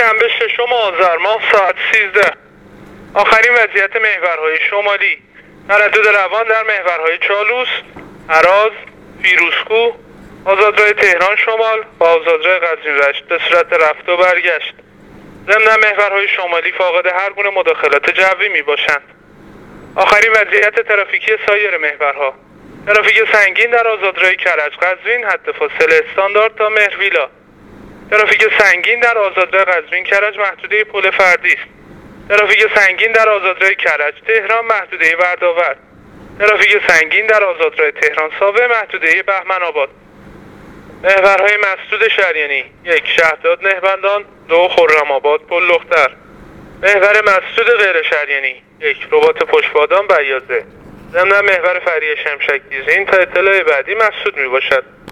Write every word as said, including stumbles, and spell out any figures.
شنبه ششم آذر ماه ساعت سیزده. آخرین وضعیت محورهای شمالی: تردد روان در محورهای چالوس، هراز، فیروزکوه، آزادراه تهران شمال و آزادراه قزوین رشت به صورت رفت و برگشت. ضمن محورهای شمالی فاقد هر گونه مداخلات جوی می باشند. آخرین وضعیت ترافیکی سایر محورها: ترافیک سنگین در آزادراه کرج قزوین حد فاصله استاندارد تا مهرویلا. ترافیک سنگین در آزادراه قزوین کرج محدوده پل فردی است. ترافیک سنگین در آزادراه کرج تهران محدوده ورداور. ترافیک سنگین در آزادراه تهران ساوه محدوده بهمن آباد. محورهای مسدود شریانی: یک شهداد نهبندان، دو خرم آباد پل لختر. محور مسدود غیر شریانی: یک رباط پشتبادان بیازه. ضمن محور فریه شمشک دیزین تا اطلاع بعدی مسدود می باشد.